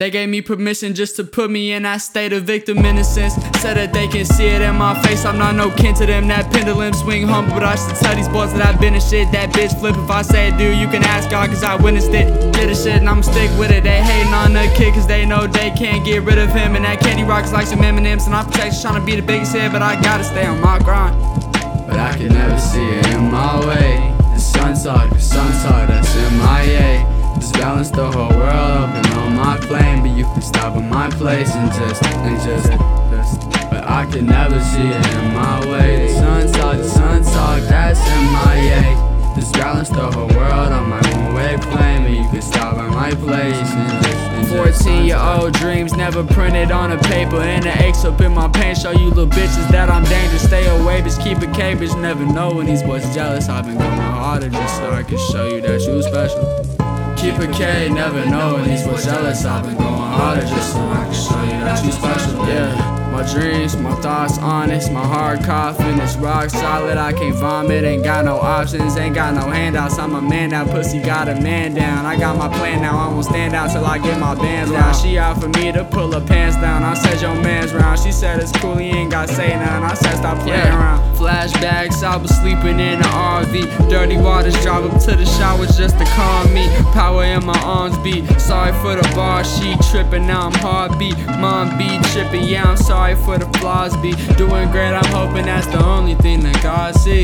They gave me permission just to put me in that state of victim innocence. Said that they can see it in my face, I'm not no kin to them. That pendulum swing humble, but I should tell these boys that I've been in shit. That bitch flip if I say it, dude, you can ask God cause I witnessed it. Did the shit and I'ma stick with it. They hating on the kid cause they know they can't get rid of him. And that candy rocks like some M&M's. And I'm protected trying to be the biggest hit, but I gotta stay on my grind. But I can never see it in my way. The sun talk, that's MIA. Just balance the whole world up and on my plane. But you can stop at my place and just but I can never see it in my way. The sun talk, that's MIA. Just balance the whole world on my one-way plane. But you can stop at my place and just 14-year-old dreams never printed on a paper. And the aches up in my pain show you little bitches that I'm dangerous. Stay away, bitch, keep it K, bitch. Never know when these boys jealous. I've been going harder just so I can show you that you special. Keep a K, never know when these boys jealous. I've been going harder just so I can show you that you special. Yeah, my dreams, my thoughts honest, my heart coughing, it's rock solid. I can't vomit, ain't got no options, ain't got no handouts. I'm a man now, pussy got a man down. I got my plan now, I won't stand out till I get my bands round. She out for me to pull her pants down. I said your man's round. She said it's cool, he ain't got say nothing. I said stop playing around. Flashbacks, I was sleeping in the RV. Dirty waters drive up to the showers just to calm me. Power in my arms beat. Sorry for the bar, she tripping, now I'm heartbeat. Mom be tripping, yeah, I'm sorry for the flaws be. Doing great, I'm hoping that's the only thing that God see.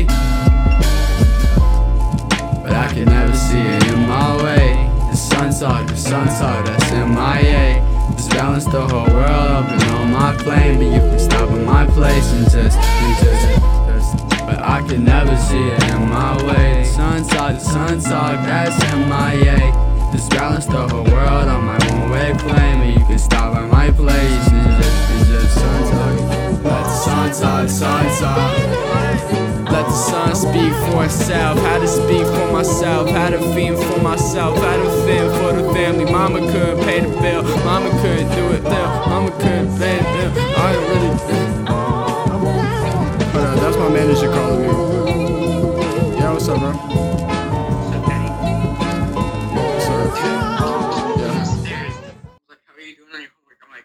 But I can never see it in my way. The sun talk, that's MIA. Just balance the whole world up and on my plane. But you can stop at my place and just but I can never see it in my way. The sun talk, that's MIA. Just balance the whole world on my one-way plane. But you can stop at my place and just sun talk. Let the sun talk. Let the sun speak for itself. How to speak for myself, how to fend for myself, how to fend for the family. Mama couldn't pay the bill, mama couldn't do it there, mama couldn't pay the bill. I really Hold on, that's my manager calling me. Yeah, what's up, bro?